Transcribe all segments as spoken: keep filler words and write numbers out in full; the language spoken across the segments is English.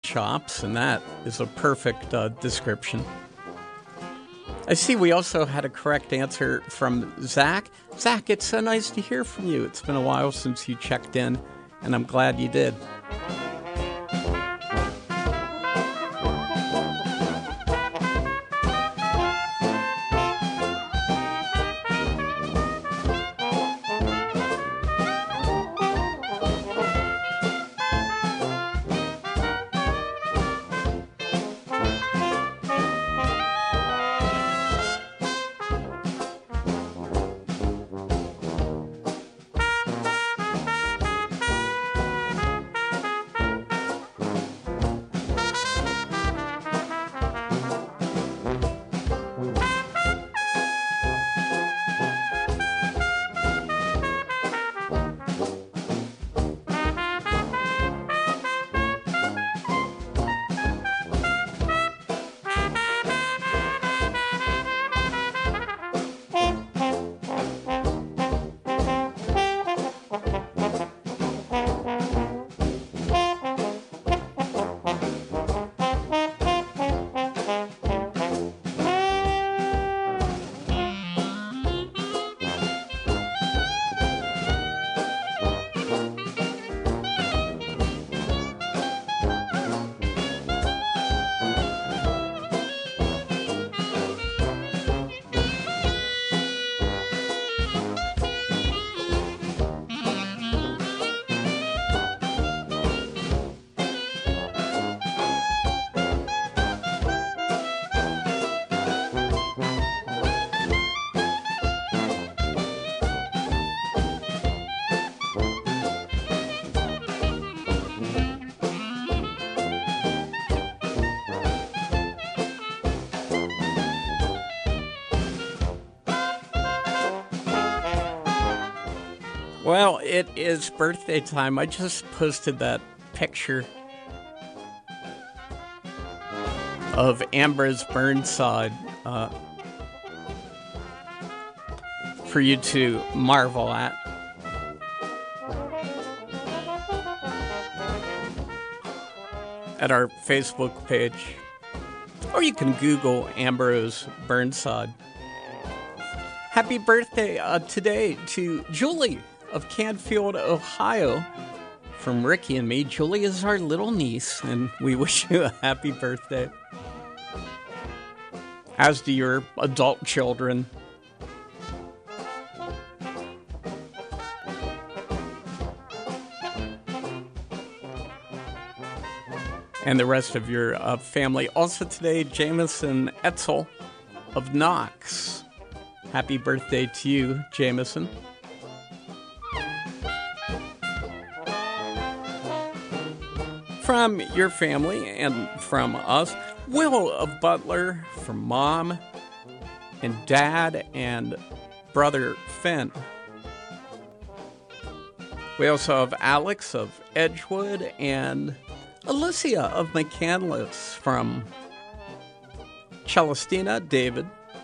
chops, and that is a perfect uh, description. I see we also had a correct answer from Zach. Zach, it's so nice to hear from you. It's been a while since you checked in, and I'm glad you did. Well, it is birthday time. I just posted that picture of Ambrose Burnside uh, for you to marvel at. At our Facebook page. Or you can Google Ambrose Burnside. Happy birthday uh, today to Julie of Canfield, Ohio. From Ricky and me, Julie is our little niece, and we wish you a happy birthday. As do your adult children. And the rest of your uh, family. Also today, Jameson Etzel of Knox. Happy birthday to you, Jameson. From your family and from us, Will of Butler, from Mom and Dad and Brother Finn. We also have Alex of Edgewood and Alicia of McCandless, from Celestina, David.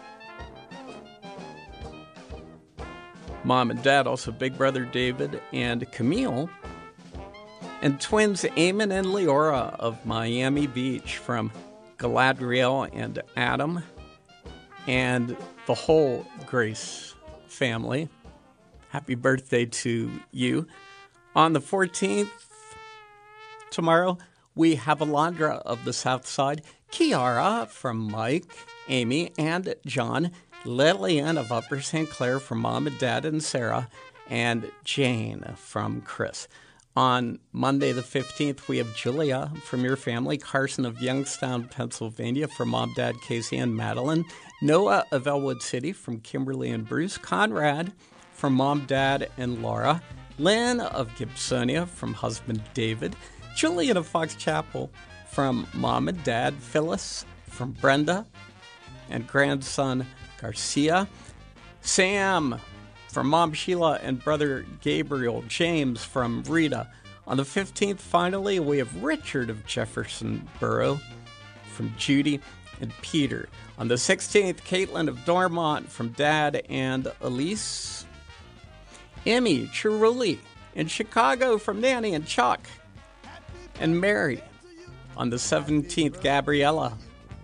Mom and Dad, also Big Brother David and Camille. And twins Eamon and Leora of Miami Beach, from Galadriel and Adam. And the whole Grace family. Happy birthday to you. On the fourteenth, tomorrow, we have Alondra of the South Side, Kiara from Mike, Amy, and John, Lillian of Upper Saint Clair from Mom and Dad and Sarah, and Jane from Chris. On Monday the fifteenth, we have Julia from your family, Carson of Youngstown, Pennsylvania, from Mom, Dad, Casey, and Madeline, Noah of Elwood City from Kimberly and Bruce, Conrad from Mom, Dad, and Laura, Lynn of Gibsonia from husband David, Julian of Fox Chapel from Mom and Dad, Phyllis from Brenda and grandson Garcia, Sam from Mom Sheila and Brother Gabriel, James from Rita. On the fifteenth, finally, we have Richard of Jefferson Borough from Judy and Peter. On the sixteenth, Caitlin of Dormont from Dad and Elise. Emmy Chiruli in Chicago from Nanny and Chuck. And Mary On the seventeenth, Gabriella.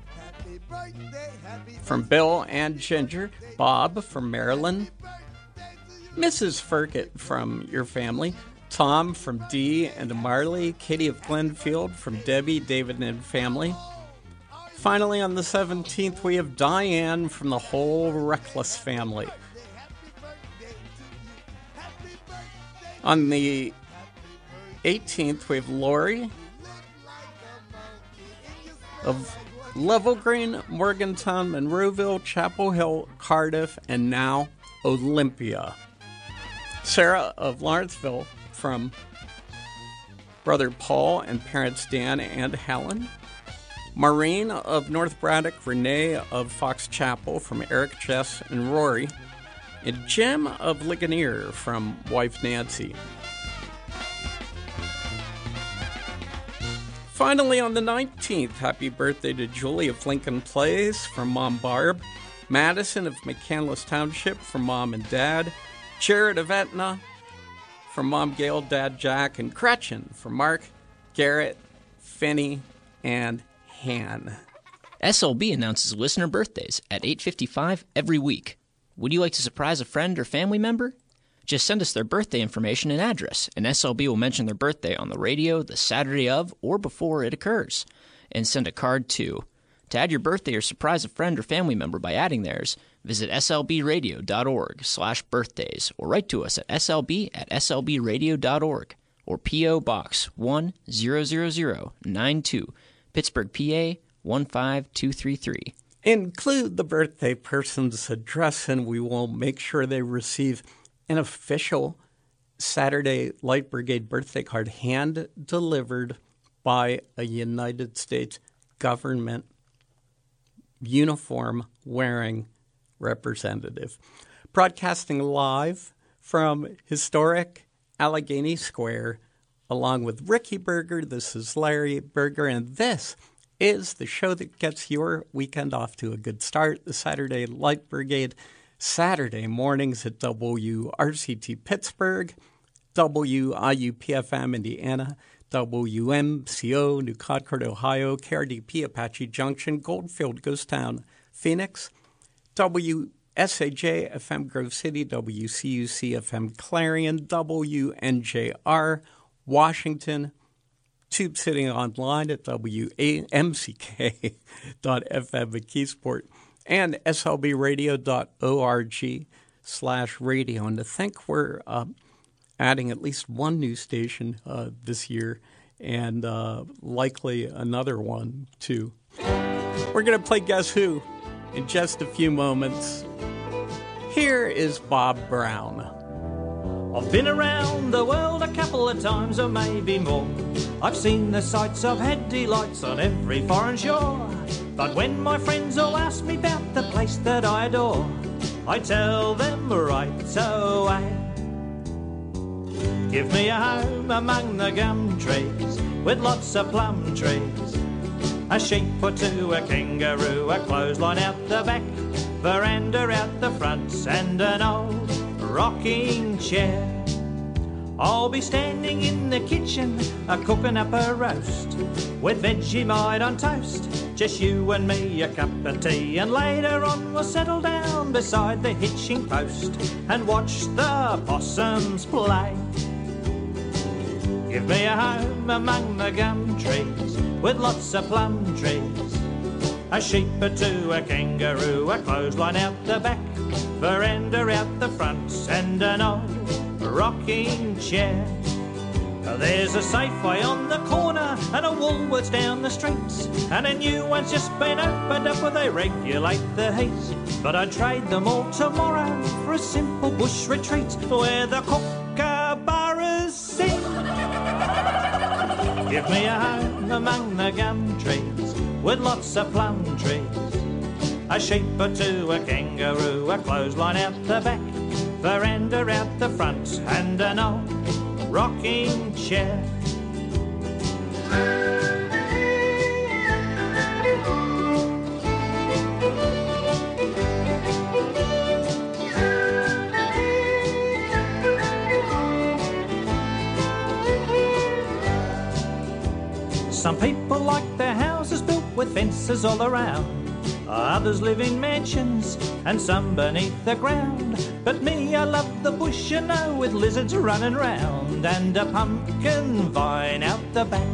From Bill and Ginger. Bob from Maryland. Missus Furkett from your family. Tom from Dee and Marley. Katie of Glenfield from Debbie, David, and family. Finally, on the seventeenth, we have Diane from the whole Reckless family. On the eighteenth, we have Lori of Level Green, Morgantown, Monroeville, Chapel Hill, Cardiff, and now Olympia. Sarah of Lawrenceville from brother Paul and parents Dan and Helen. Maureen of North Braddock, Renee of Fox Chapel from Eric, Jess, and Rory. And Jim of Ligonier from wife Nancy. Finally, on the nineteenth, happy birthday to Julie of Lincoln Place from Mom Barb. Madison of McCandless Township from Mom and Dad. Jared of Etna from Mom Gail, Dad Jack, and Gretchen from Mark, Garrett, Finney, and Han. S L B announces listener birthdays at eight fifty-five every week. Would you like to surprise a friend or family member? Just send us their birthday information and address, and S L B will mention their birthday on the radio the Saturday of or before it occurs. And send a card too. To add your birthday or surprise a friend or family member by adding theirs, visit slbradio.org slash birthdays or write to us at slb at slbradio.org or P O. Box one zero zero zero nine two, Pittsburgh, P A one five two three three. Include the birthday person's address and we will make sure they receive an official Saturday Light Brigade birthday card hand-delivered by a United States government uniform-wearing representative. Broadcasting live from historic Allegheny Square, along with Ricky Berger, this is Larry Berger, and this is the show that gets your weekend off to a good start, the Saturday Light Brigade, Saturday mornings at W R C T Pittsburgh, W I U P F M Indiana, W M C O New Concord, Ohio, K R D P Apache Junction, Goldfield, Ghost Town, Phoenix, W S A J F M Grove City, W C U C F M Clarion, W N J R Washington, Tube City online at W A M C K dot F M at Keysport, and S L B radio dot org slash radio. And to think we're uh, adding at least one new station uh, this year and uh, likely another one, too. We're going to play Guess Who in just a few moments. Here is Bob Brown. I've been around the world a couple of times, or maybe more. I've seen the sights, I've had delights on every foreign shore. But when my friends all ask me about the place that I adore, I tell them right away. Give me a home among the gum trees, with lots of plum trees. A sheep or two, a kangaroo, a clothesline out the back, veranda out the front, and an old rocking chair. I'll be standing in the kitchen, a cooking up a roast, with Vegemite on toast, just you and me, a cup of tea, and later on we'll settle down beside the hitching post and watch the possums play. Give me a home among the gum trees, with lots of plum trees. A sheep or two, a kangaroo, a clothesline out the back, veranda out the front, and an old rocking chair. There's a Safeway on the corner and a Woolworths down the street, and a new one's just been opened up where they regulate the heat. But I'd trade them all tomorrow for a simple bush retreat where the kookaburras sing. Give me a home among the gum trees, with lots of plum trees. A sheep or two, a kangaroo, a clothesline out the back, veranda out the front, and an old rocking chair. Some people like with fences all around. Others live in mansions and some beneath the ground. But me, I love the bush, you know, with lizards running round and a pumpkin vine out the back.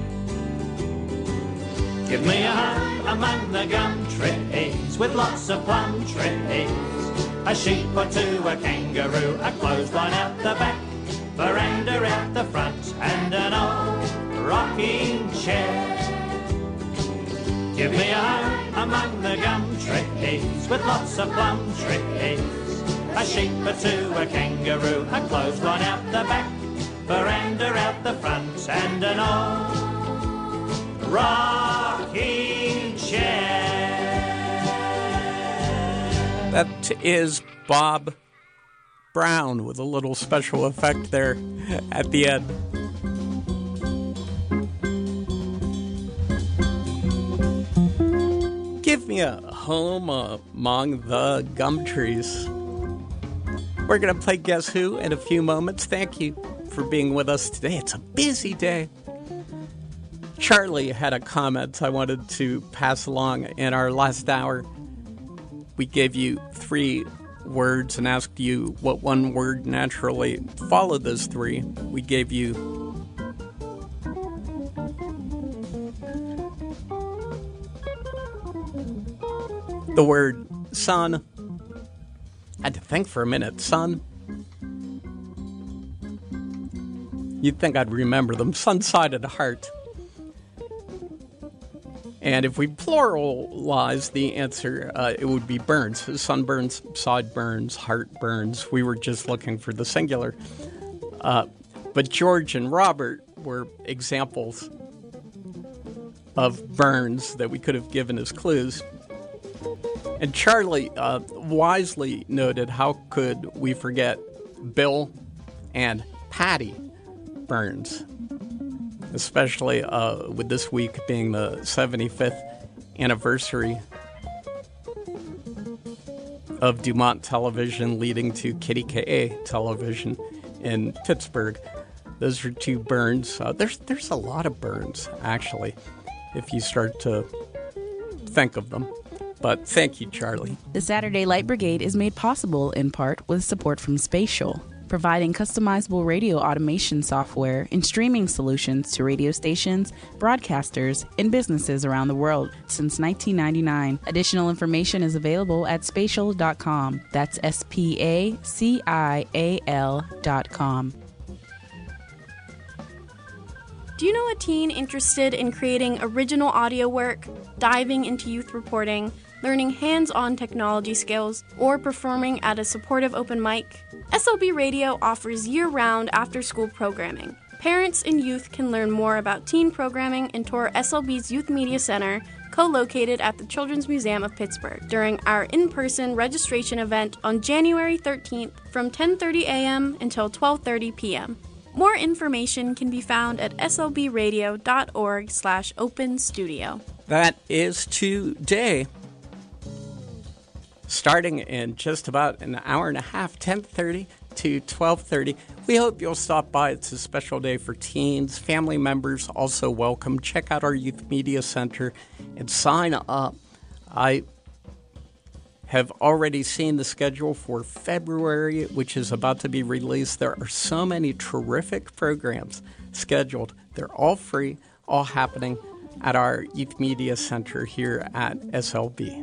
Give me a home among the gum trees with lots of plum trees. A sheep or two, a kangaroo, a clothesline out the back, veranda out the front, and an old rocking chair. Give me a home among the gum trees with lots of plum trees. A sheep or two, a kangaroo, a clothesline out the back, veranda out the front, and an old rocking chair. That is Bob Brown with a little special effect there at the end. Give me a home among the gum trees. We're going to play Guess Who in a few moments. Thank you for being with us today. It's a busy day. Charlie had a comment I wanted to pass along. In our last hour, we gave you three words and asked you what one word naturally followed those three. We gave you the word sun. I had to think for a minute. Sun. You'd think I'd remember them. Sun-sided heart. And if we pluralize the answer, uh, it would be burns. Sunburns, sideburns, heartburns. We were just looking for the singular. Uh, but George and Robert were examples of burns that we could have given as clues. And Charlie uh, wisely noted, how could we forget Bill and Patty Burns? Especially uh, with this week being the seventy-fifth anniversary of Dumont Television, leading to Kitty K A Television in Pittsburgh. Those are two burns. Uh, there's there's a lot of burns, actually, if you start to think of them. But thank you, Charlie. The Saturday Light Brigade is made possible in part with support from Spatial, providing customizable radio automation software and streaming solutions to radio stations, broadcasters, and businesses around the world since nineteen ninety-nine. Additional information is available at spatial dot com. That's S P A C I A L dot com. Do you know a teen interested in creating original audio work, diving into youth reporting, learning hands-on technology skills, or performing at a supportive open mic? S L B Radio offers year-round after-school programming. Parents and youth can learn more about teen programming and tour S L B's Youth Media Center, co-located at the Children's Museum of Pittsburgh, during our in-person registration event on January thirteenth from ten thirty a.m. until twelve thirty p.m. More information can be found at S L B radio dot org slash open studio. That is today. Starting in just about an hour and a half, ten thirty to twelve thirty. We hope you'll stop by. It's a special day for teens. Family members also welcome. Check out our Youth Media Center and sign up. I have already seen the schedule for February, which is about to be released. There are so many terrific programs scheduled. They're all free, all happening at our Youth Media Center here at S L B.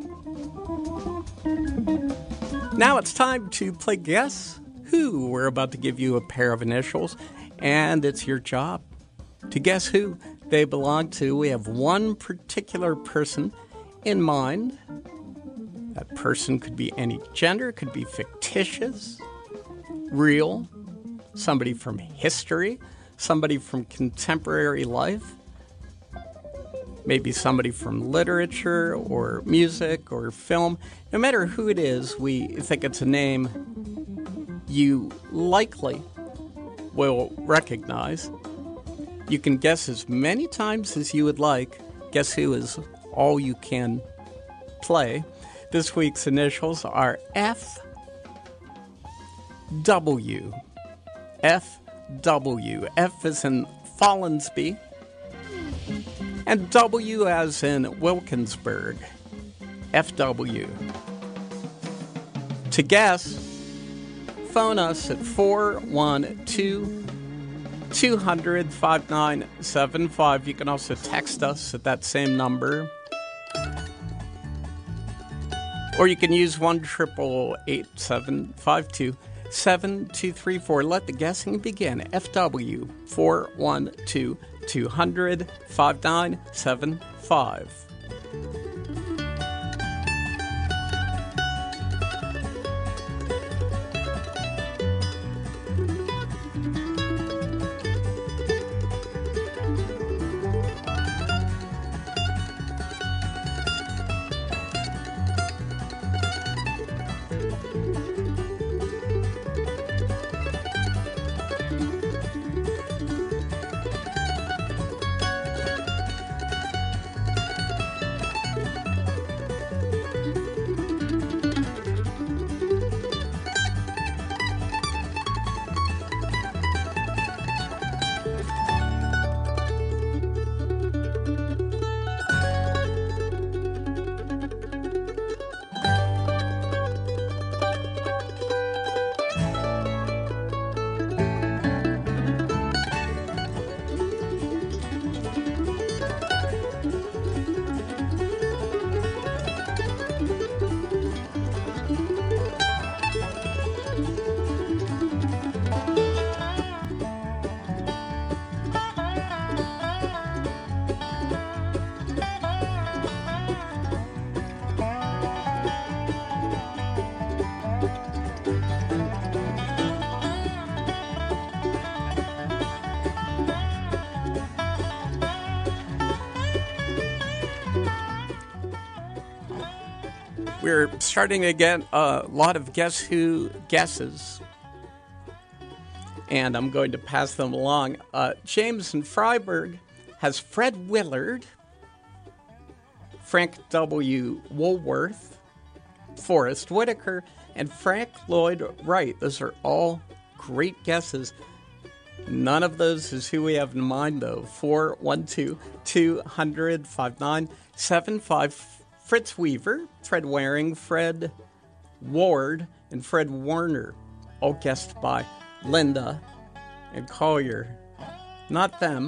Now it's time to play Guess Who. We're about to give you a pair of initials, and it's your job to guess who they belong to. We have one particular person in mind. That person could be any gender, could be fictitious, real, somebody from history, somebody from contemporary life, maybe somebody from literature or music or film. No matter who it is, we think it's a name you likely will recognize. You can guess as many times as you would like. Guess Who is all you can play. This week's initials are F W. F W. F is in Follansbee. And W as in Wilkinsburg, F W. To guess, phone us at four one two, two hundred, five nine seven five. You can also text us at that same number. Or you can use one triple eight seven five two seven two three four. Let the guessing begin. F W four one two, two hundred, five nine seven five. We're starting to get a lot of Guess Who guesses, and I'm going to pass them along. Uh, James in Freiburg has Fred Willard, Frank W. Woolworth, Forrest Whitaker, and Frank Lloyd Wright. Those are all great guesses. None of those is who we have in mind, though. four one two, two hundred, five nine seven five. Fritz Weaver, Fred Waring, Fred Ward, and Fred Warner, all guessed by Linda and Collier. Not them.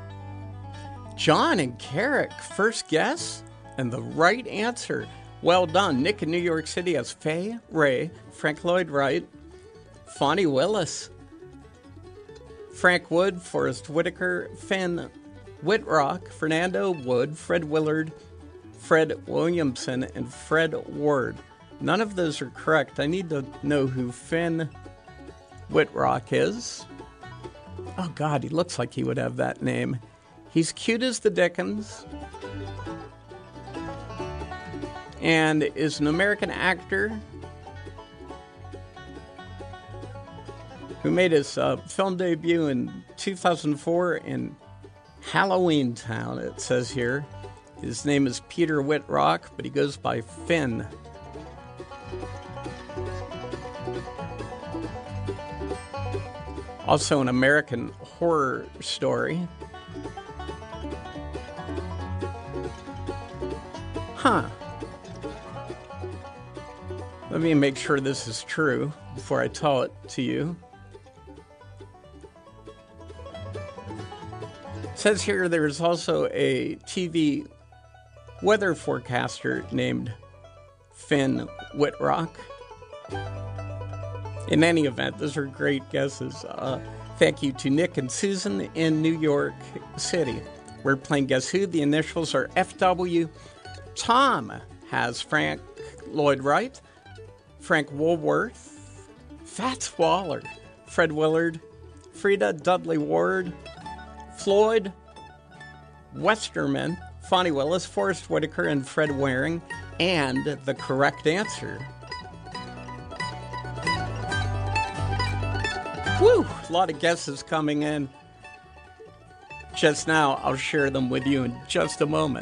John and Carrick, first guess, and the right answer. Well done. Nick in New York City has Fay Ray, Frank Lloyd Wright, Fonnie Willis, Frank Wood, Forrest Whitaker, Finn Whitrock, Fernando Wood, Fred Willard, Fred Williamson, and Fred Ward. None of those are correct. I need to know who Finn Whitrock is. Oh, God, he looks like he would have that name. He's cute as the Dickens and is an American actor who made his uh, film debut in two thousand four in Halloween Town, it says here. His name is Peter Whitrock, but he goes by Finn. Also an American Horror Story. Huh. Let me make sure this is true before I tell it to you. It says here there's also a T V weather forecaster named Finn Whitrock. In any event, those are great guesses. Uh, thank you to Nick and Susan in New York City. We're playing Guess Who. The initials are F W. Tom has Frank Lloyd Wright, Frank Woolworth, Fats Waller, Fred Willard, Frida Dudley Ward, Floyd Westerman, Fonnie Willis, Forrest Whitaker, and Fred Waring. And the correct answer. Woo! A lot of guesses coming in just now. I'll share them with you in just a moment.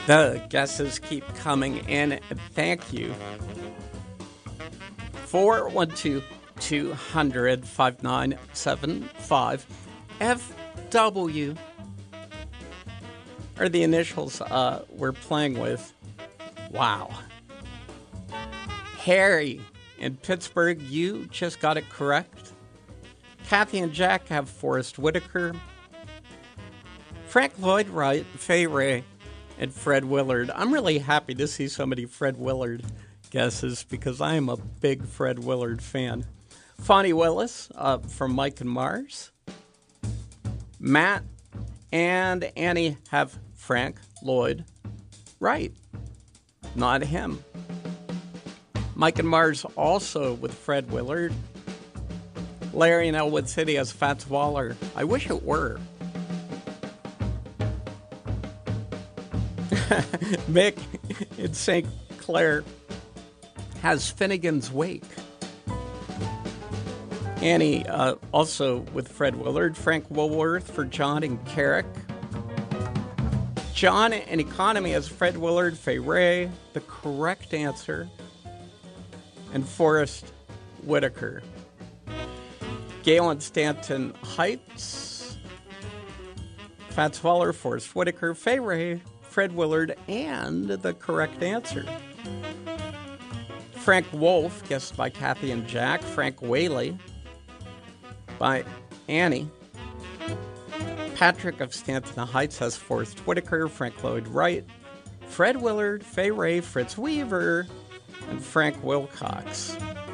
The guesses keep coming in, and thank you. four one two, two hundred, five nine seven five. F W are the initials uh, we're playing with. Wow. Harry in Pittsburgh, you just got it correct. Kathy and Jack have Forrest Whitaker. Frank Lloyd Wright, Fay Ray, and Fred Willard. I'm really happy to see so many Fred Willard guesses because I am a big Fred Willard fan. Fonnie Willis uh, from Mike and Mars. Matt and Annie have Frank Lloyd Wright. Not him. Mike and Mars also with Fred Willard. Larry in Elwood City has Fats Waller. I wish it were. Mick in Saint Clair has Finnegan's Wake. Annie uh, also with Fred Willard. Frank Woolworth for John and Carrick. John in Economy has Fred Willard, Fay Ray, the correct answer, and Forrest Whitaker. Gail in Stanton Heights, Fats Waller, Forrest Whitaker, Fay Ray, Fred Willard, and the correct answer. Frank Wolf, guessed by Kathy and Jack. Frank Whaley by Annie. Patrick of Stanton Heights has Forrest Whitaker, Frank Lloyd Wright, Fred Willard, Fay Ray, Fritz Weaver, and Frank Wilcox.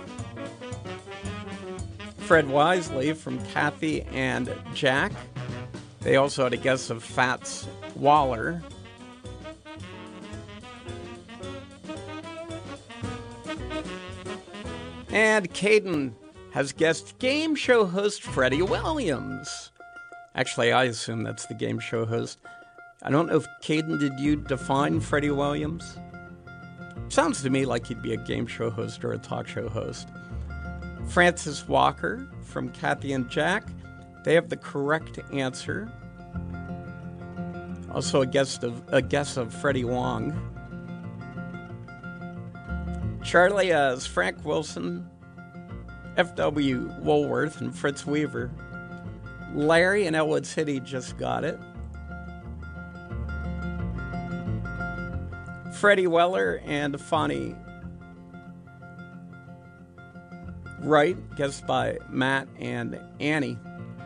Fred Wisely from Kathy and Jack. They also had a guess of Fats Waller. And Caden has guessed game show host Freddie Williams. Actually, I assume that's the game show host. I don't know if, Caden, did you define Freddie Williams? Sounds to me like he'd be a game show host or a talk show host. Francis Walker from Kathy and Jack. They have the correct answer. Also a guess of, a guess of Freddie Wong. Charlie has Frank Wilson, F W Woolworth, and Fritz Weaver. Larry in Elwood City just got it. Freddie Weller and Fonnie Wright, guessed by Matt and Annie.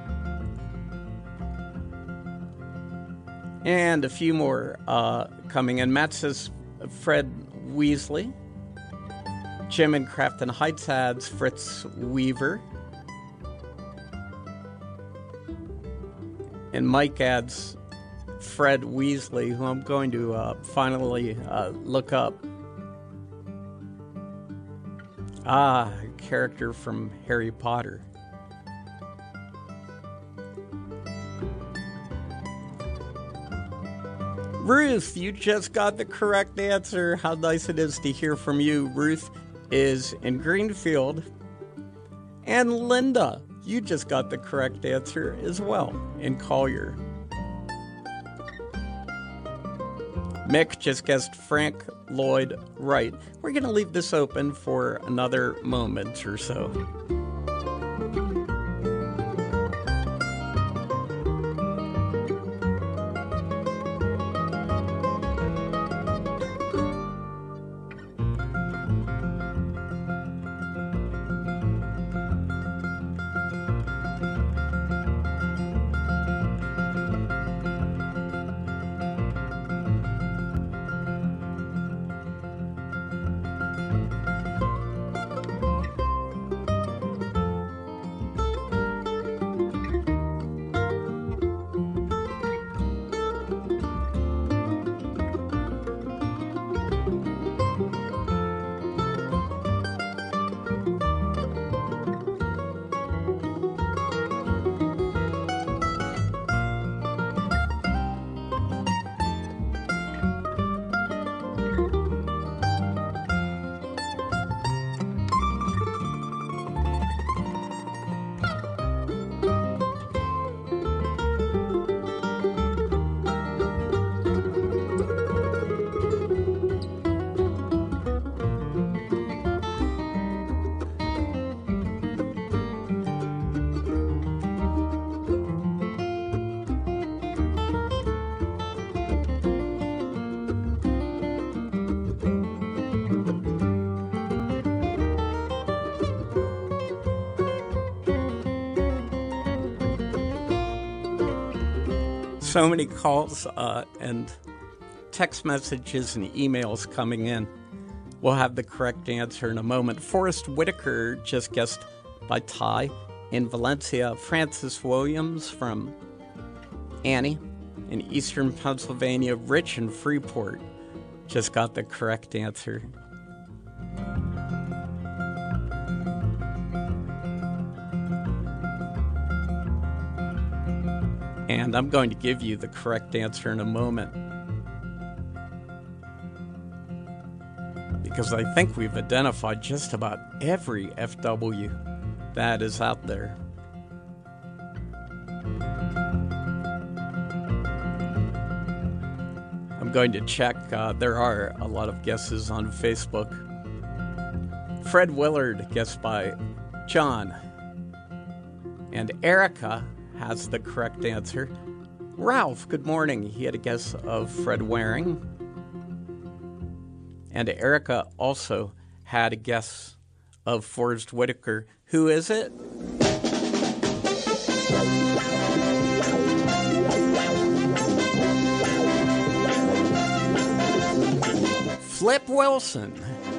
And a few more uh, coming in. Matt says Fred Weasley. Jim in Crafton Heights adds Fritz Weaver. And Mike adds Fred Weasley, who I'm going to uh, finally uh, look up. Ah, a character from Harry Potter. Ruth, you just got the correct answer. How nice it is to hear from you. Ruth is in Greenfield. And Linda, you just got the correct answer as well in Collier. Mick just guessed Frank Lloyd Wright. We're going to leave this open for another moment or so. So many calls uh, and text messages and emails coming in. We'll have the correct answer in a moment. Forrest Whitaker just guessed by Ty in Valencia. Francis Williams from Annie in eastern Pennsylvania. Rich in Freeport just got the correct answer. And I'm going to give you the correct answer in a moment, because I think we've identified just about every F W that is out there. I'm going to check. Uh, there are a lot of guesses on Facebook. Fred Willard guessed by John. And Erica has the correct answer. Ralph, good morning. He had a guess of Fred Waring. And Erica also had a guess of Forrest Whitaker. Who is it? Flip Wilson.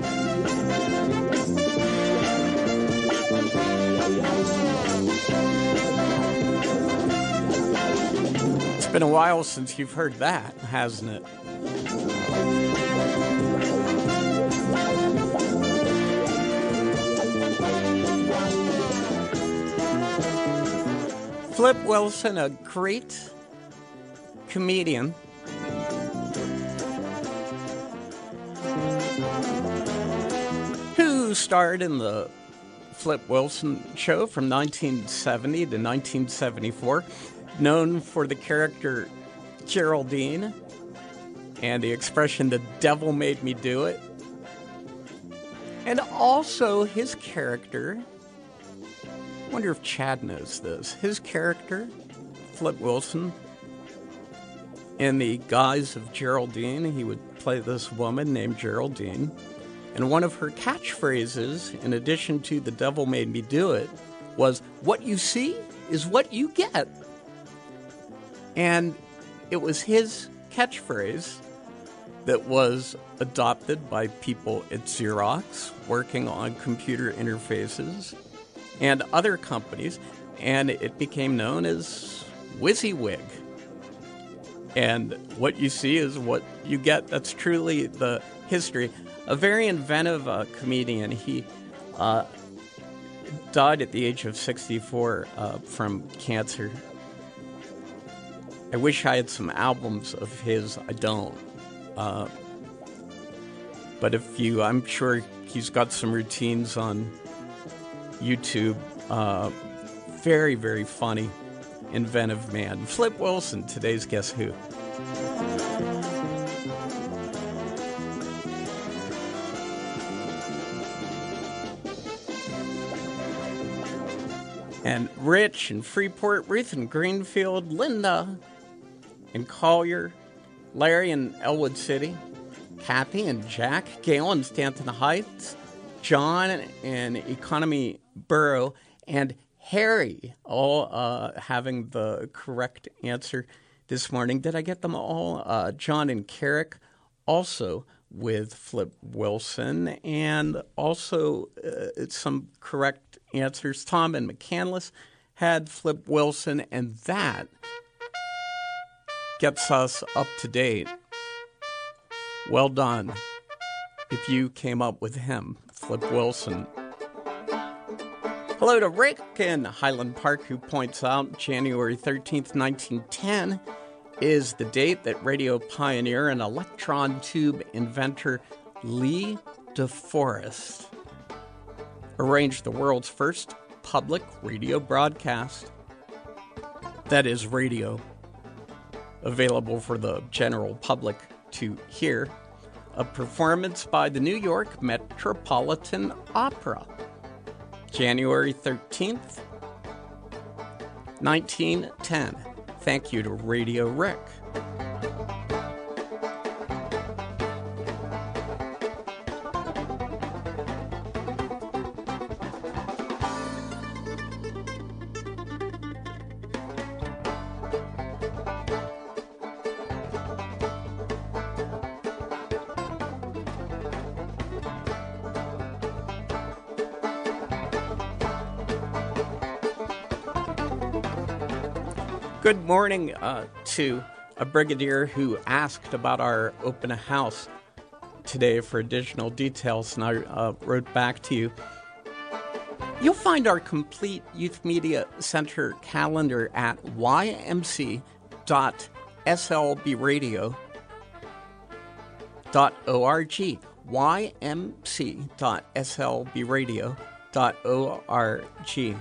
It's been a while since you've heard that, hasn't it? Flip Wilson, a great comedian. Who starred in the Flip Wilson show from nineteen seventy to nineteen seventy-four, known for the character Geraldine and the expression, "the devil made me do it." And also his character, I wonder if Chad knows this, his character, Flip Wilson, in the guise of Geraldine, he would play this woman named Geraldine. And one of her catchphrases, in addition to "the devil made me do it," was, "What you see is what you get." And it was his catchphrase that was adopted by people at Xerox, working on computer interfaces, and other companies, and it became known as WYSIWYG. And what you see is what you get. That's truly the history. A very inventive uh, comedian. He uh, died at the age of sixty-four uh, from cancer. I wish I had some albums of his. I don't. Uh, but if you, I'm sure he's got some routines on YouTube. Uh, very, very funny, inventive man. Flip Wilson, today's Guess Who. And Rich in Freeport, Ruth in Greenfield, Linda in Collier, Larry in Elwood City, Kathy and Jack, Gail in Stanton Heights, John in Economy Borough, and Harry, all uh, having the correct answer this morning. Did I get them all? Uh, John in Carrick, also with Flip Wilson, and also uh, some correct answers. Tom in McCandless had Flip Wilson, and that gets us up to date. Well done if you came up with him, Flip Wilson. Hello to Rick in Highland Park, who points out January thirteenth, nineteen ten is the date that radio pioneer and electron tube inventor Lee DeForest arranged the world's first public radio broadcast. That is radio, available for the general public to hear, a performance by the New York Metropolitan Opera. January thirteenth, nineteen ten. Thank you to Radio Rick. Good morning uh, to a brigadier who asked about our open house today for additional details, and I uh, wrote back to you. You'll find our complete Youth Media Center calendar at y m c dot s l b radio dot org. y m c dot s l b radio dot org.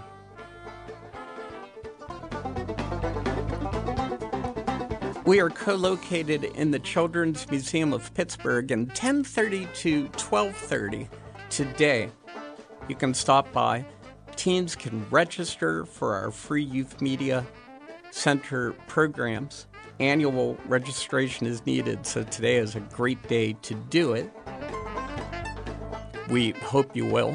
We are co-located in the Children's Museum of Pittsburgh in ten thirty to twelve thirty today. You can stop by. Teens can register for our free Youth Media Center programs. Annual registration is needed, so today is a great day to do it. We hope you will.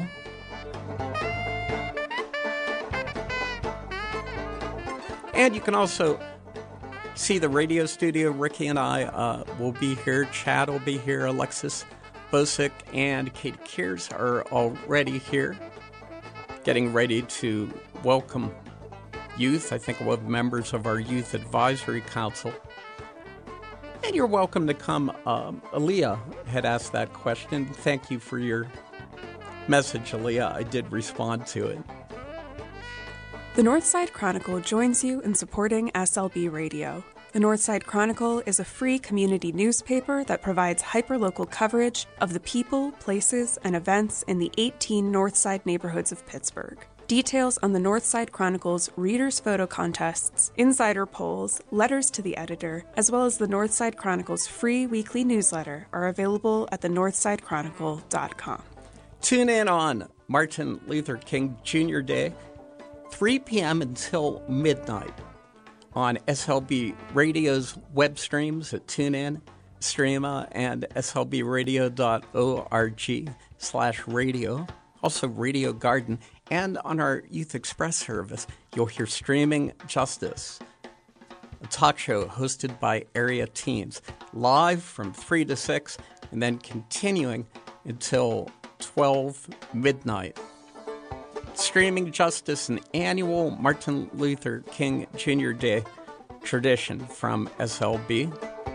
And you can also see the radio studio. Ricky and I uh, will be here. Chad will be here. Alexis Bosick and Katie Kears are already here, getting ready to welcome youth. I think we'll have members of our Youth Advisory Council. And you're welcome to come. Um, Aaliyah had asked that question. Thank you for your message, Aaliyah. I did respond to it. The Northside Chronicle joins you in supporting S L B Radio. The Northside Chronicle is a free community newspaper that provides hyperlocal coverage of the people, places, and events in the eighteen Northside neighborhoods of Pittsburgh. Details on the Northside Chronicle's Readers' Photo Contests, insider polls, letters to the editor, as well as the Northside Chronicle's free weekly newsletter are available at the northside chronicle dot com. Tune in on Martin Luther King Junior Day, three p.m. until midnight on S L B Radio's web streams at TuneIn, Streama, and S L B radio dot org slash radio. Also Radio Garden, and on our Youth Express service, you'll hear Streaming Justice, a talk show hosted by area teens, live from three to six, and then continuing until twelve midnight. Streaming Justice, an annual Martin Luther King Junior Day tradition from S L B.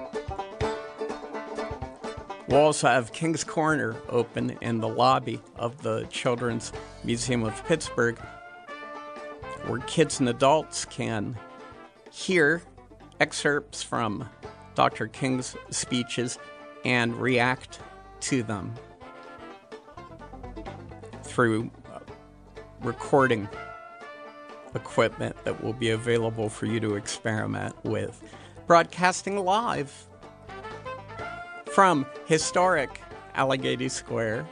We'll also have King's Corner open in the lobby of the Children's Museum of Pittsburgh, where kids and adults can hear excerpts from Doctor King's speeches and react to them through recording equipment that will be available for you to experiment with. Broadcasting live from historic Allegheny Square,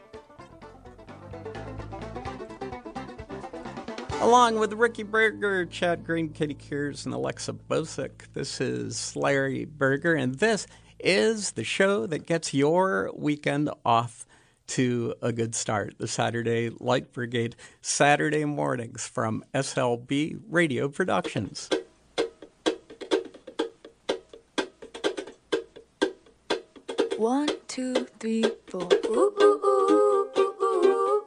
along with Ricky Berger, Chad Green, Katie Kears, and Alexa Bosick. This is Larry Berger, and this is the show that gets your weekend off to a good start. The Saturday Light Brigade, Saturday mornings from S L B Radio Productions. One, two, three, four. Ooh, ooh, ooh, ooh, ooh,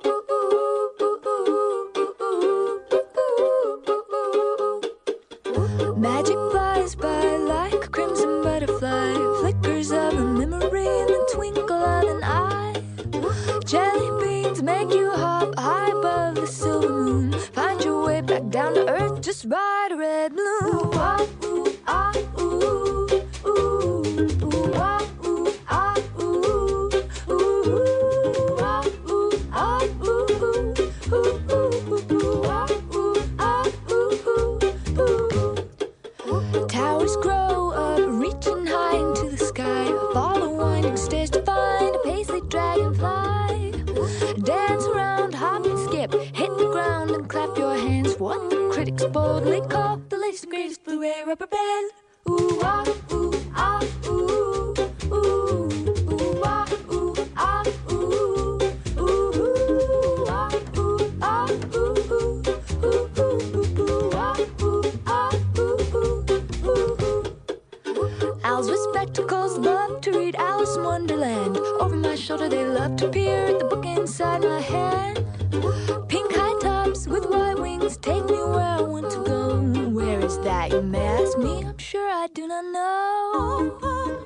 ooh, ooh. Magic flies by like a crimson butterfly, flickers of a memory in the twinkle of an eye. Jelly beans make you hop high above the silver moon. Find your way back down to earth, just ride a red balloon. Ooh, ah, ooh, ah, ooh, ooh, ooh, ah, ooh, ah, ooh, ooh, ah, ooh, ah, ooh, ooh, ooh, ooh, ah, ooh, ah, ooh, ooh. Towers grow up, reaching high into the sky. Follow winding stairs to find a paisley dragonfly. Dance around, hop and skip, hit the ground and clap your hands. What the critics boldly call the latest and greatest blue air rubber band. Ooh, ah, ooh, ah, ooh, ooh, ooh, ah, ooh, ah, ooh, ooh, ooh, ah, ooh, ah, ooh, ooh, ooh, ooh, ah, ooh, ah, ooh, ooh, ooh. Owls with spectacles love to read Alice in Wonderland. Over my shoulder they love to peer at the book inside my hand. Pink high tops with white wings take me where I want to go. Where is that, you man? I know.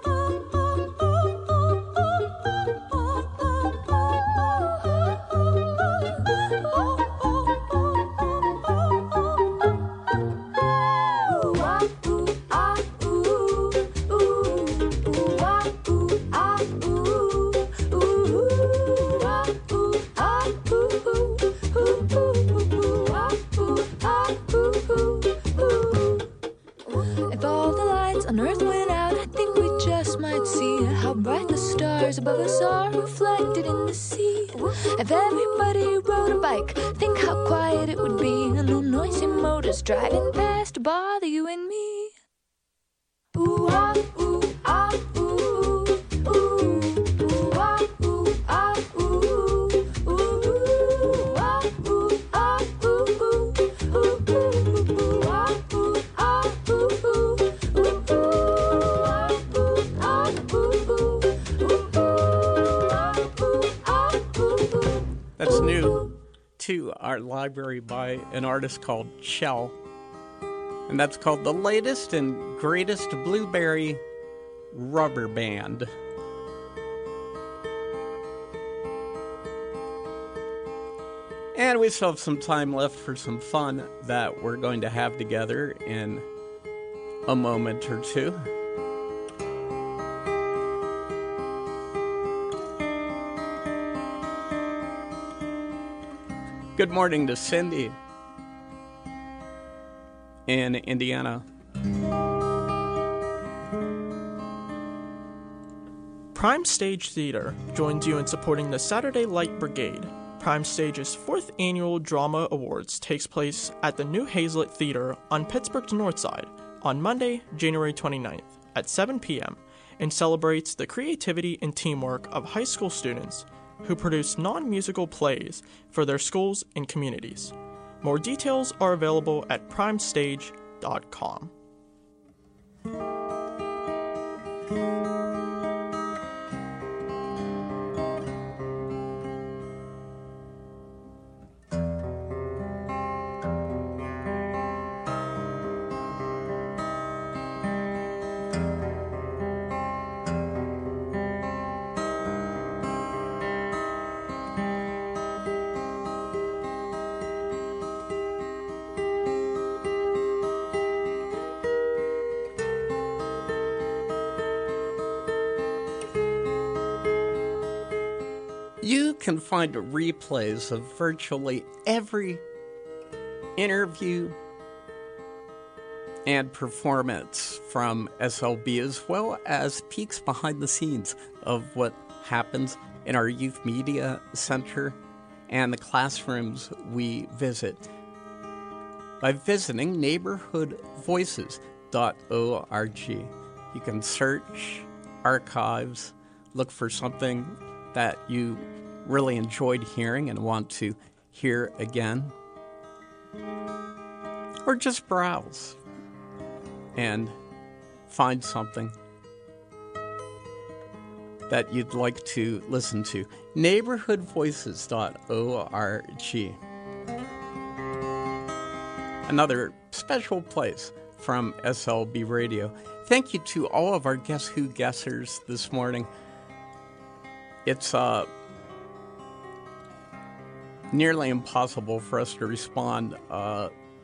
If all the lights on Earth went out, I think we just might see how bright the stars above us are reflected in the sea. If everybody rode a bike, think how quiet it would be, and no noisy motors driving past to bother you and me. Ooh, ah, ooh, ah, ooh, ooh, ooh, ah, ooh, ah, ooh, ooh, ah, ooh, ah, ooh, ooh, ooh, ooh, ah, ooh, ah, ooh, ooh, ooh, ah, ooh, ah, ooh, ooh, ooh. That's new to our library by an artist called Shell. And that's called The Latest and Greatest Blueberry Rubber Band. And we still have some time left for some fun that we're going to have together in a moment or two. Good morning to Cindy in Indiana. Prime Stage Theater joins you in supporting the Saturday Light Brigade. Prime Stage's fourth annual Drama Awards takes place at the New Hazlitt Theater on Pittsburgh's North Side on Monday, January twenty-ninth at seven p.m. and celebrates the creativity and teamwork of high school students who produce non-musical plays for their schools and communities. More details are available at prime stage dot com. You can find replays of virtually every interview and performance from S L B, as well as peeks behind the scenes of what happens in our Youth Media Center and the classrooms we visit by visiting neighborhood voices dot org. You can search archives, look for something that you really enjoyed hearing and want to hear again, or just browse and find something that you'd like to listen to. neighborhood voices dot org. Another special place from S L B Radio. Thank you to all of our Guess Who guessers this morning. It's uh, nearly impossible for us to respond uh,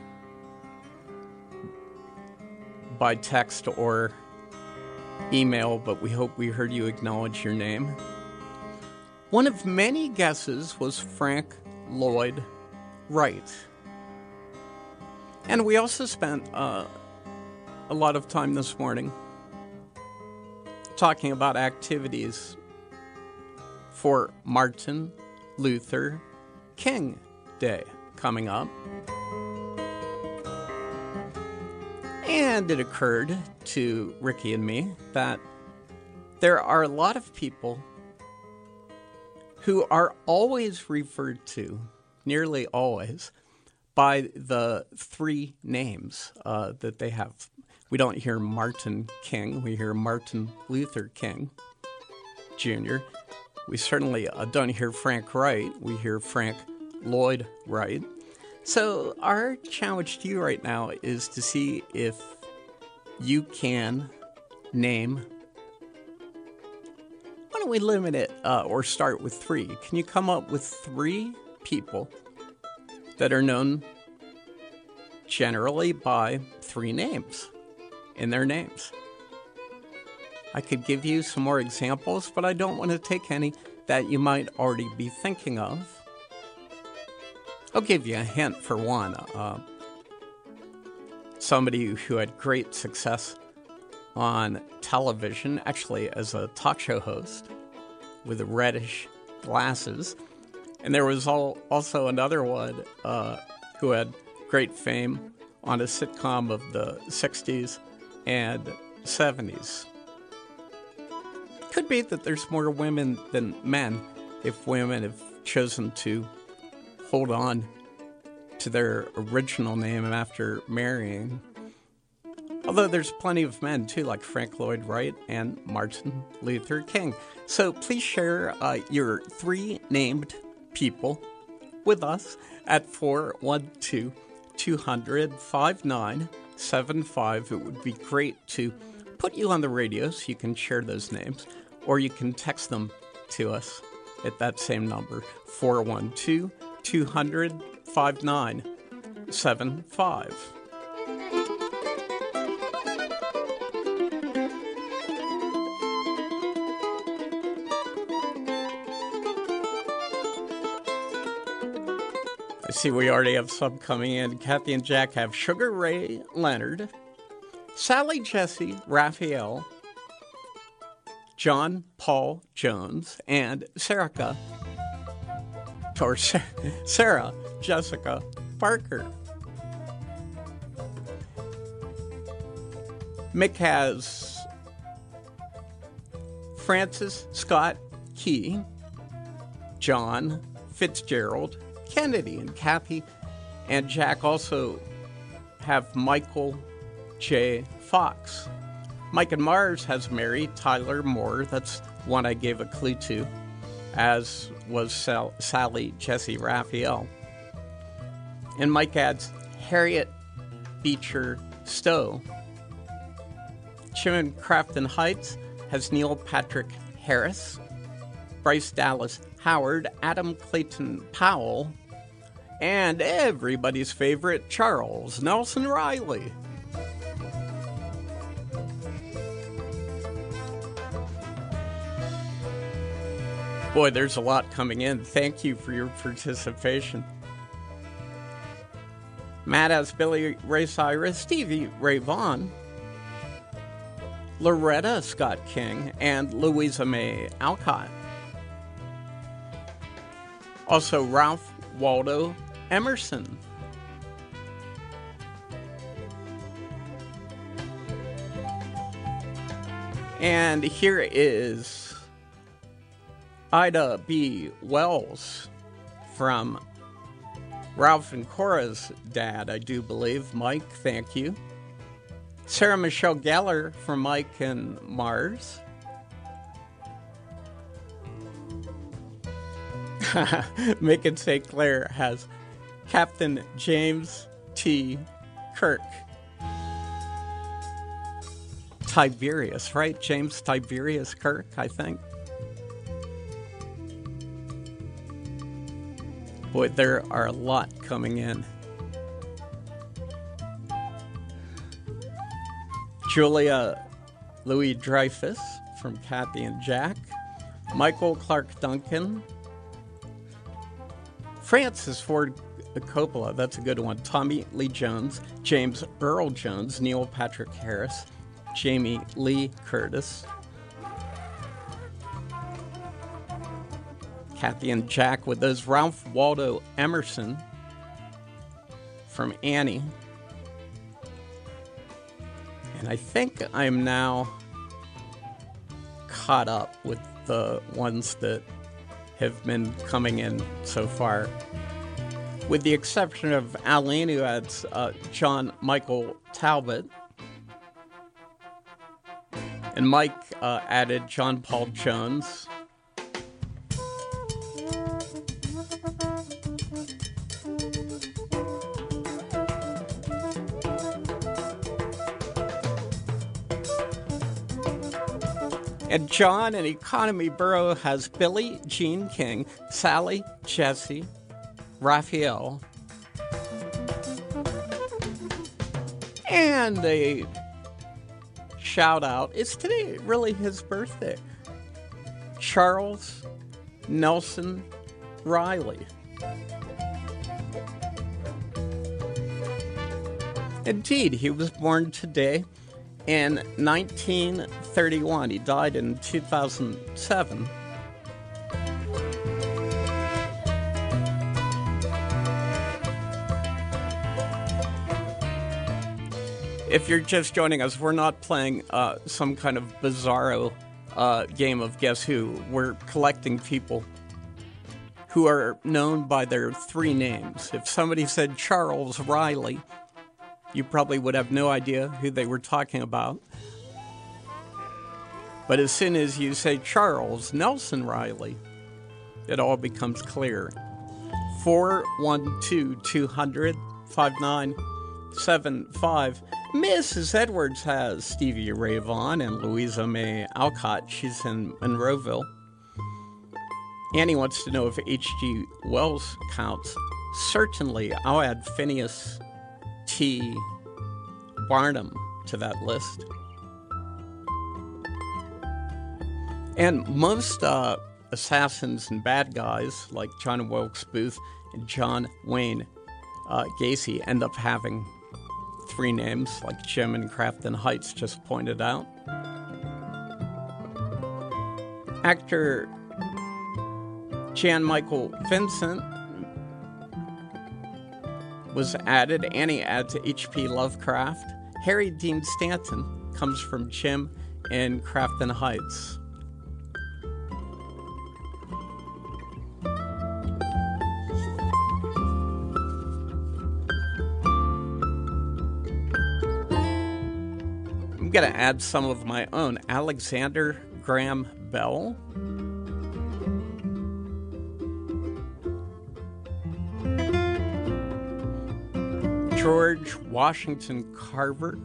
by text or email, but we hope we heard you acknowledge your name. One of many guesses was Frank Lloyd Wright. And we also spent uh, a lot of time this morning talking about activities for Martin Luther King Day coming up. And it occurred to Ricky and me that there are a lot of people who are always referred to, nearly always, by the three names uh, that they have. We don't hear Martin King, we hear Martin Luther King Junior We certainly uh, don't hear Frank Wright, we hear Frank Lloyd Wright. So our challenge to you right now is to see if you can name. Why don't we limit it uh, or start with three? Can you come up with three people that are known generally by three names in their names? I could give you some more examples, but I don't want to take any that you might already be thinking of. I'll give you a hint for one. Uh, somebody who had great success on television, actually as a talk show host with reddish glasses. And there was all, also another one uh, who had great fame on a sitcom of the sixties and seventies. Could be that there's more women than men if women have chosen to hold on to their original name after marrying. Although there's plenty of men, too, like Frank Lloyd Wright and Martin Luther King. So please share uh, your three named people with us at four one two, two hundred, five nine seven five. It would be great to put you on the radio so you can share those names, or you can text them to us at that same number, four one two, two hundred, five nine seven five. I see we already have some coming in. Kathy and Jack have Sugar Ray Leonard, Sally Jesse Raphael, John Paul Jones, and Sarah, or Sarah Jessica Parker. Mick has Francis Scott Key, John Fitzgerald Kennedy, and Kathy and Jack also have Michael J. Fox. Mike and Mars has Mary Tyler Moore. That's one I gave a clue to, as was Sal- Sally Jesse Raphael. And Mike adds Harriet Beecher Stowe. Jim in Crafton Heights has Neil Patrick Harris, Bryce Dallas Howard, Adam Clayton Powell, and everybody's favorite Charles Nelson Riley. Boy, there's a lot coming in. Thank you for your participation. Matt has Billy Ray Cyrus, Stevie Ray Vaughan, Loretta Scott King, and Louisa May Alcott. Also, Ralph Waldo Emerson. And here is Ida B. Wells from Ralph and Cora's dad, I do believe. Mike, thank you. Sarah Michelle Geller from Mike and Mars. Macon Saint Clair has Captain James T. Kirk. Tiberius, right? James Tiberius Kirk, I think. Boy, there are a lot coming in. Julia Louis Dreyfus from Kathy and Jack. Michael Clark Duncan. Francis Ford Coppola, that's a good one. Tommy Lee Jones, James Earl Jones, Neil Patrick Harris, Jamie Lee Curtis, Kathy and Jack with those. Ralph Waldo Emerson from Annie. And I think I'm now caught up with the ones that have been coming in so far, with the exception of Aline, who adds uh, John Michael Talbot. And Mike uh, added John Paul Jones. And John in Economy Borough has Billy Jean King, Sally, Jesse, Raphael, and a shout out. It's today really his birthday. Charles Nelson Riley. Indeed, he was born today in nineteen thirty-one. He died in two thousand seven. If you're just joining us, we're not playing uh, some kind of bizarro uh, game of Guess Who. We're collecting people who are known by their three names. If somebody said Charles Riley, you probably would have no idea who they were talking about. But as soon as you say Charles Nelson Riley, it all becomes clear. four one two, two hundred, five nine seven five. Missus Edwards has Stevie Ray Vaughan and Louisa May Alcott. She's in Monroeville. Annie wants to know if H G Wells counts. Certainly, I'll add Phineas T. Barnum to that list. And most uh, assassins and bad guys, like John Wilkes Booth and John Wayne uh, Gacy, end up having three names, like Jim in Crafton Heights just pointed out. Actor Jan Michael Vincent was added. Annie adds H P Lovecraft. Harry Dean Stanton comes from Jim in Crafton Heights. I'm going to add some of my own. Alexander Graham Bell. George Washington Carver.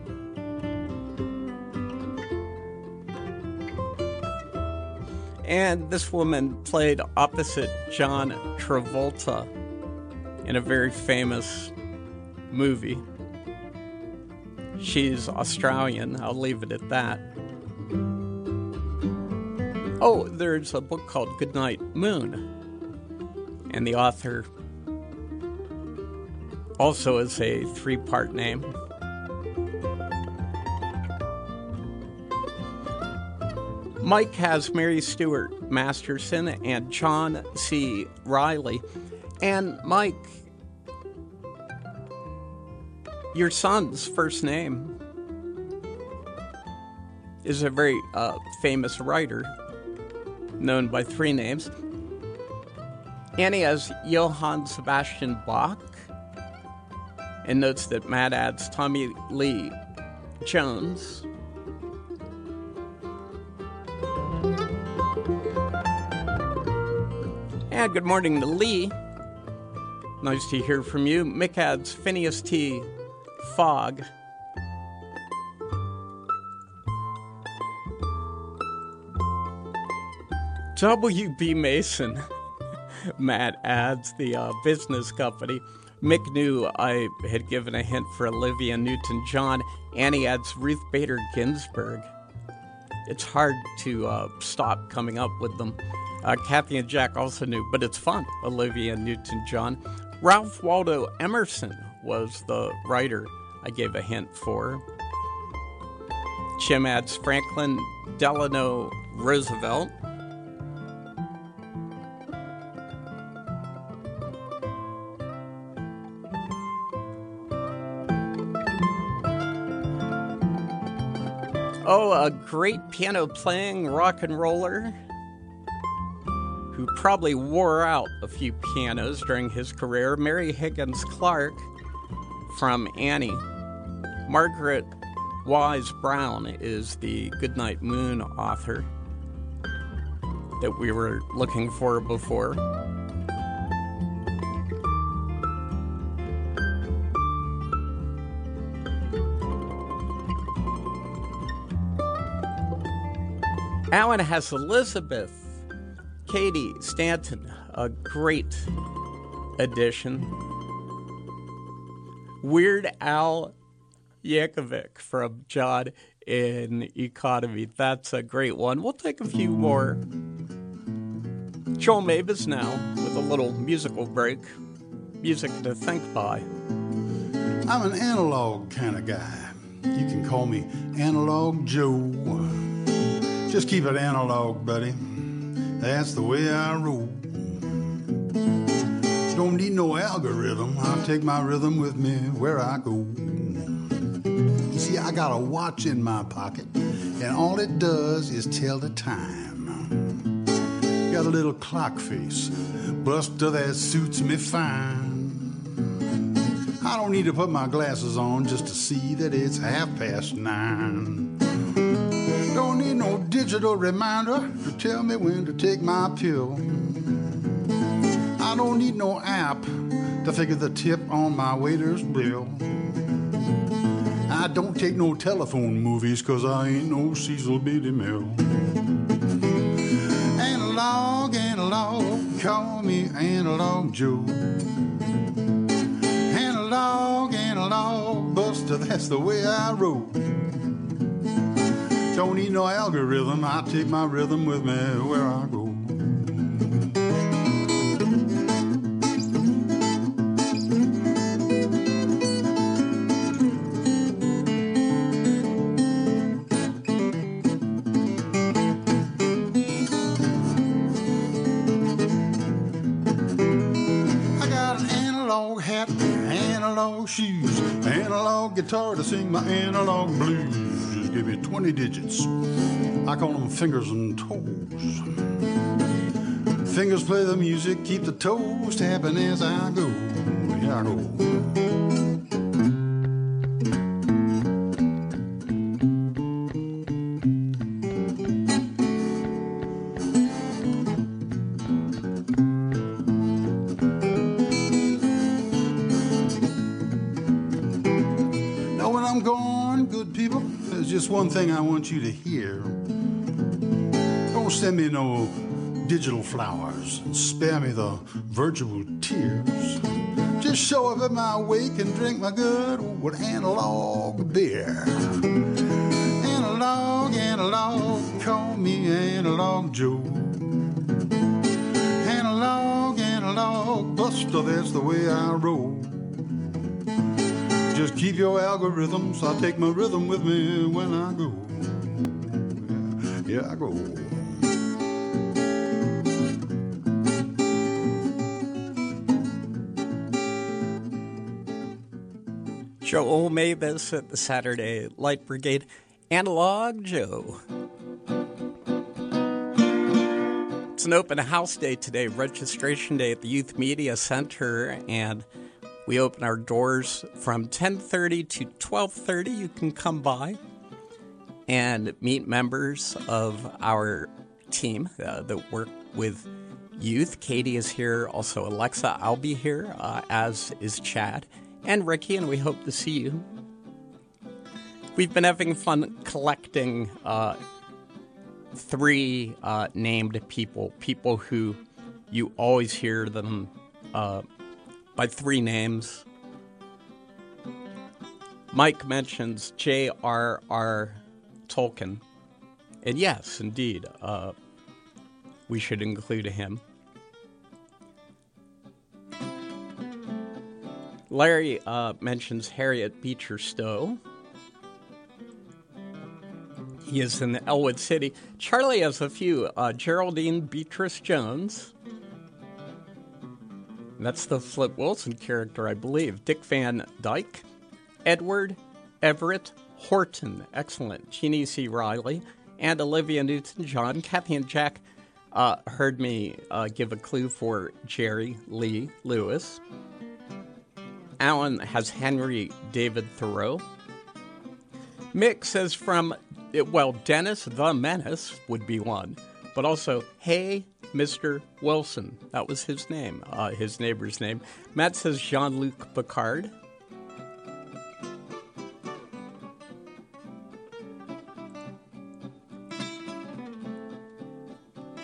And this woman played opposite John Travolta in a very famous movie. She's Australian. I'll leave it at that. Oh, there's a book called Goodnight Moon. And the author also is a three-part name. Mike has Mary Stuart Masterson and John C. Riley. And Mike, your son's first name is a very uh, famous writer known by three names. Annie has Johann Sebastian Bach and notes that Matt adds Tommy Lee Jones. And good morning to Lee. Nice to hear from you. Mick adds Phineas T. Fogg. W B Mason. Matt adds the uh, business company. Mick knew I had given a hint for Olivia Newton-John. Annie adds Ruth Bader Ginsburg. It's hard to uh, stop coming up with them. Uh, Kathy and Jack also knew, but it's fun. Olivia Newton-John. Ralph Waldo Emerson was the writer I gave a hint for. Jim adds Franklin Delano Roosevelt. Oh, a great piano-playing rock and roller who probably wore out a few pianos during his career, Mary Higgins Clark from Annie. Margaret Wise Brown is the Goodnight Moon author that we were looking for before. Alan has Elizabeth. Katie Stanton, a great addition. Weird Al Yankovic from John in Economy. That's a great one. We'll take a few more. Joel Mavis now with a little musical break. Music to think by. I'm an analog kind of guy. You can call me Analog Joe. Just keep it analog, buddy. That's the way I roll. Don't need no algorithm. I'll take my rhythm with me where I go. You see, I got a watch in my pocket, and all it does is tell the time. Got a little clock face, buster that suits me fine. I don't need to put my glasses on just to see that it's half past nine. Don't need no digital reminder to tell me when to take my pill. I don't need no app to figure the tip on my waiter's bill. I don't take no telephone movies, cause I ain't no Cecil B. DeMille. Analog, analog, call me Analog Joe. Analog, analog, buster, that's the way I roll. Don't need no algorithm, I take my rhythm with me where I go. Shoes, analog guitar to sing my analog blues. Just give me twenty digits. I call them fingers and toes. Fingers play the music, keep the toes tapping as I go. Here I go. Just one thing I want you to hear. Don't send me no digital flowers and spare me the virtual tears. Just show up at my wake and drink my good old analog beer. Analog, analog, call me Analog Joe. Analog, analog, buster, that's the way I roll. Just keep your algorithms, I'll take my rhythm with me when I go. Yeah, yeah, I go. Joel Mavis at the Saturday Light Brigade. Analog Joe. It's an open house day today, registration day at the Youth Media Center, and we open our doors from ten thirty to twelve thirty. You can come by and meet members of our team uh, that work with youth. Katie is here, also Alexa. I'll be here, uh, as is Chad and Ricky, and we hope to see you. We've been having fun collecting uh, three uh, named people, people who you always hear them uh, by three names. Mike mentions J R R Tolkien. And yes, indeed, uh, we should include him. Larry uh, mentions Harriet Beecher Stowe. He is in Elwood City. Charlie has a few. Uh, Geraldine Beatrice Jones. That's the Flip Wilson character, I believe. Dick Van Dyke. Edward Everett Horton. Excellent. Jeannie C. Riley. And Olivia Newton-John. Kathy and Jack uh, heard me uh, give a clue for Jerry Lee Lewis. Alan has Henry David Thoreau. Mick says from, well, Dennis the Menace would be one, but also, hey, Mister Wilson. That was his name, uh, his neighbor's name. Matt says Jean-Luc Picard.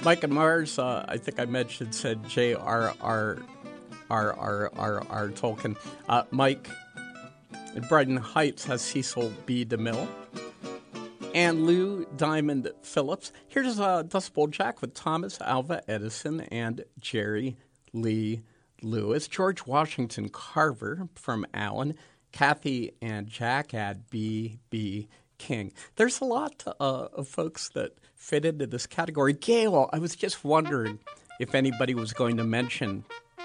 Mike and Mars, uh, I think I mentioned, said J R R R R R R Tolkien. Uh, Mike in Brighton Heights has Cecil B. DeMille. And Lou Diamond Phillips. Here's uh, Dust Bowl Jack with Thomas Alva Edison and Jerry Lee Lewis. George Washington Carver from Allen. Kathy and Jack add B B King. There's a lot uh, of folks that fit into this category. Gail, I was just wondering if anybody was going to mention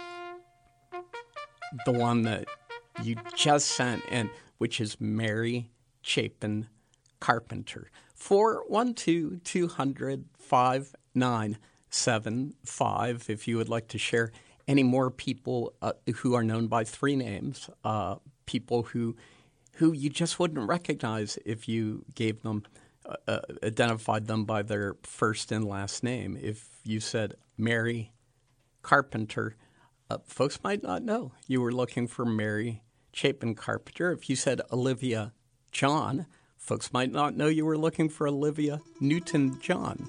the one that you just sent in, which is Mary Chapin Carpenter. four one two, two hundred, five nine seven five if you would like to share any more people uh, who are known by three names, uh, people who who you just wouldn't recognize if you gave them, uh, uh, identified them by their first and last name. If you said Mary Carpenter, uh, folks might not know you were looking for Mary Chapin Carpenter. If you said Olivia John, folks might not know you were looking for Olivia Newton-John.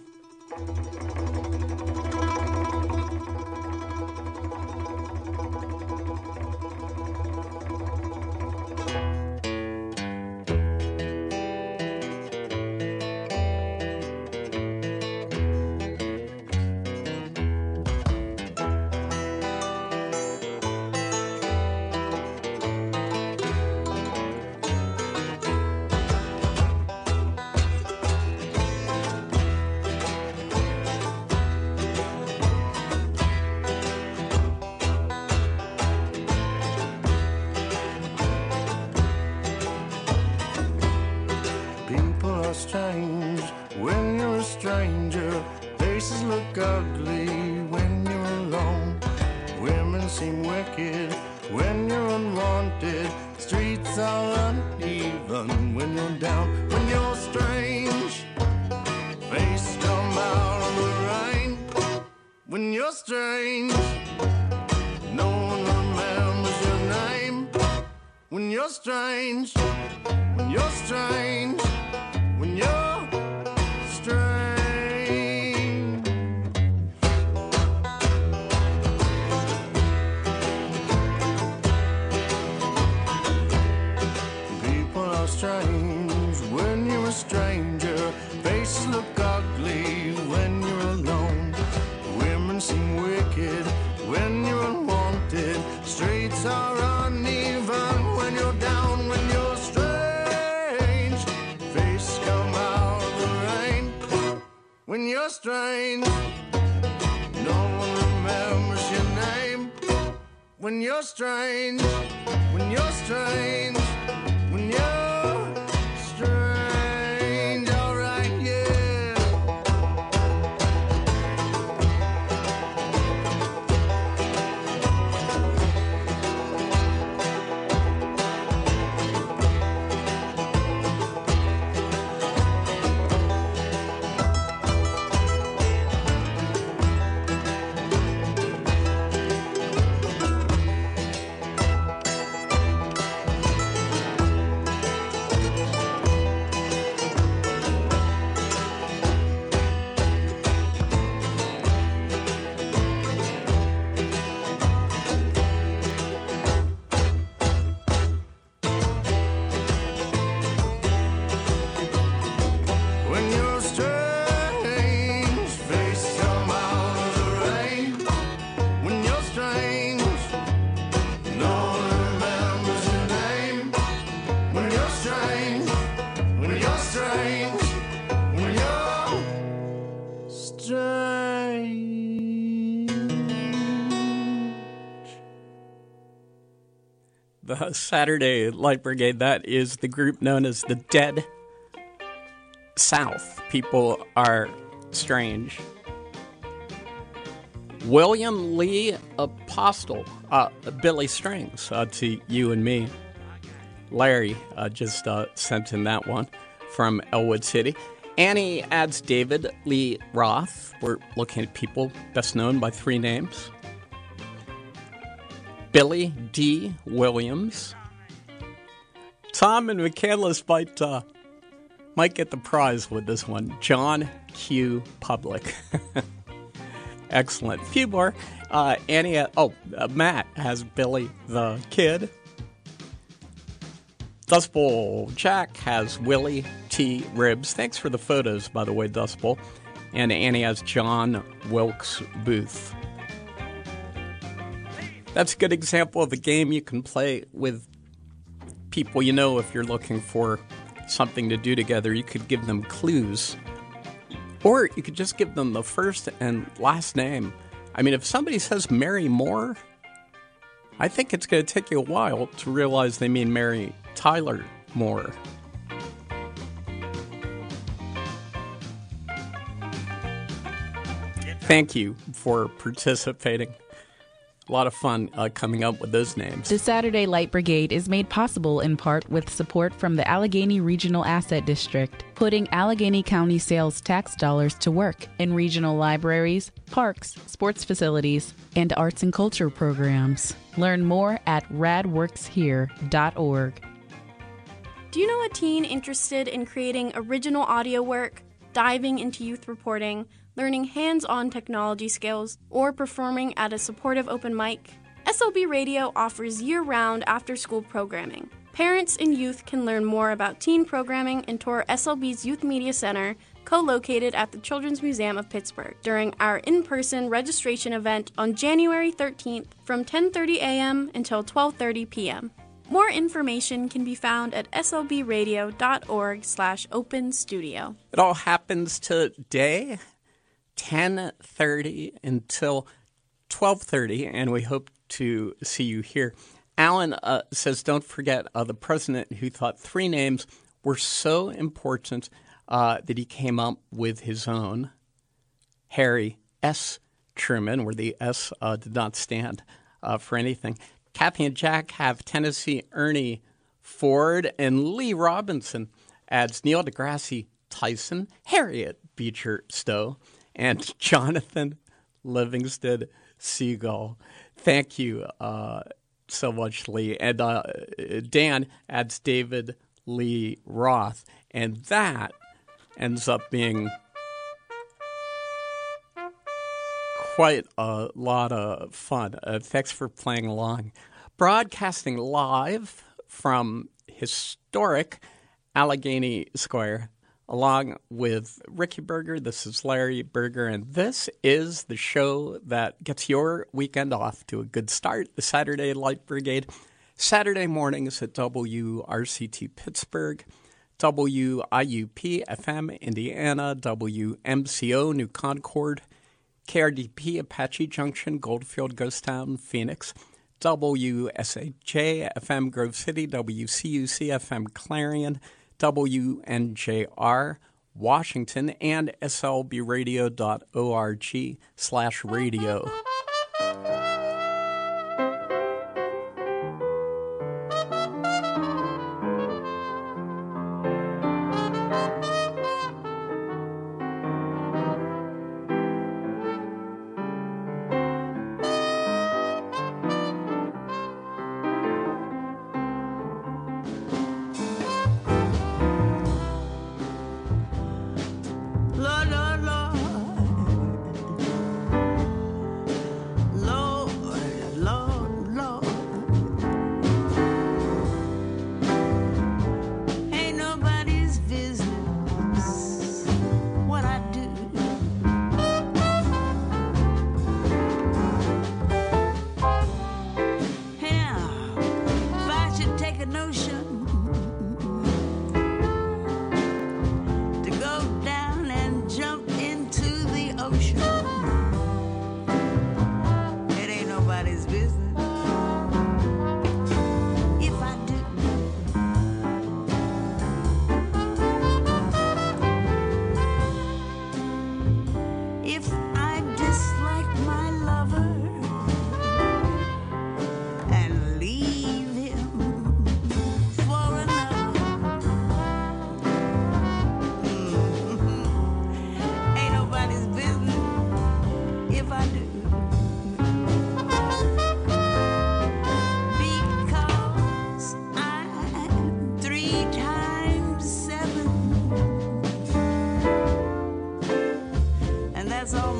Strange when you're a stranger. Faces look ugly when you're alone. Women seem wicked when you're unwanted. Streets are uneven when you're down. When you're strange, face come out of the rain. When you're strange, no one remembers your name. When you're strange, when you're strange. When you're strange, people are strange when you're a stranger. Faces look ugly when you're alone. Women seem wicked when you're unwanted. Streets are uneven when you're down. When you're When you're strange, no one remembers your name. When you're strange, when you're strange, when you're strange, alright, yeah. The Saturday Light Brigade, that is the group known as the Dead South. People are strange. William Lee Apostle, uh, Billy Strings, uh, to you and me. Larry uh, just uh, sent in that one from Elwood City. Annie adds David Lee Roth. We're looking at people best known by three names. Billy D. Williams. Tom and Michaelis might, uh, might get the prize with this one. John Q. Public. Excellent. Few more. Uh, Annie, uh, oh, uh, Matt has Billy the Kid. Dust Bowl Jack has Willie T. Ribs. Thanks for the photos, by the way, Dust Bowl. And Annie has John Wilkes Booth. That's a good example of a game you can play with people you know. If you're looking for something to do together, you could give them clues. Or you could just give them the first and last name. I mean, if somebody says Mary Moore, I think it's going to take you a while to realize they mean Mary Tyler Moore. Thank you for participating. A lot of fun uh, coming up with those names. The Saturday Light Brigade is made possible in part with support from the Allegheny Regional Asset District, putting Allegheny County sales tax dollars to work in regional libraries, parks, sports facilities, and arts and culture programs. Learn more at rad works here dot org. Do you know a teen interested in creating original audio work, diving into youth reporting, learning hands-on technology skills, or performing at a supportive open mic? S L B Radio offers year-round after-school programming. Parents and youth can learn more about teen programming and tour S L B's Youth Media Center, co-located at the Children's Museum of Pittsburgh, during our in-person registration event on January thirteenth from ten thirty a.m. until twelve thirty p.m. More information can be found at S L B radio dot org slash open studio. It all happens today, ten thirty until twelve thirty, and we hope to see you here. Alan uh, says, don't forget uh, the president who thought three names were so important uh, that he came up with his own. Harry S. Truman, where the S uh, did not stand uh, for anything. Kathy and Jack have Tennessee Ernie Ford, and Lee Robinson adds Neil deGrasse Tyson, Harriet Beecher Stowe, and Jonathan Livingston Seagull. Thank you uh, so much, Lee. And uh, Dan adds David Lee Roth. And that ends up being quite a lot of fun. Uh, thanks for playing along. Broadcasting live from historic Allegheny Square, along with Ricky Berger. This is Larry Berger, and this is the show that gets your weekend off to a good start, the Saturday Light Brigade. Saturday mornings at W R C T Pittsburgh, W I U P F M Indiana, W M C O New Concord, K R D P Apache Junction, Goldfield, Ghost Town, Phoenix, W S A J F M Grove City, W C U C F M Clarion, W N J R Washington, and S L B radio dot org slash radio.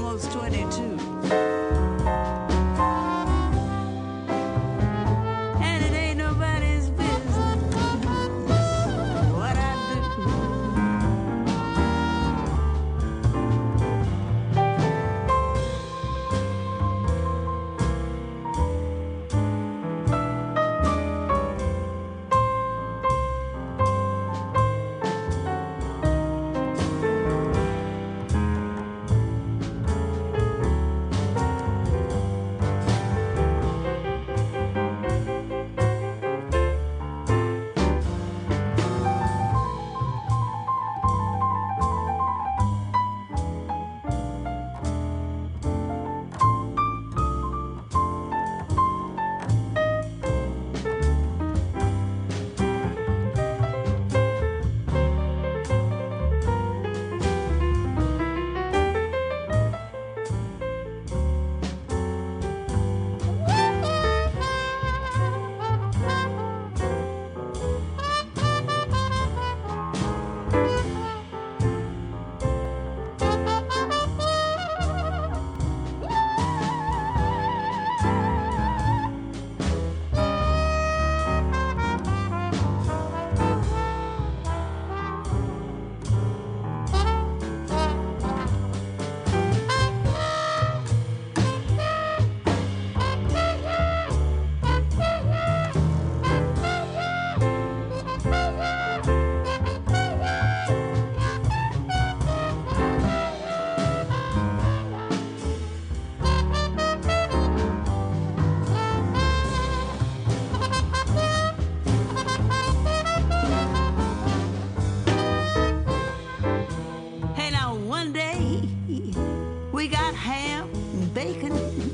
almost twenty-two. And it ain't nobody's business what I Hey, now one day we got ham and bacon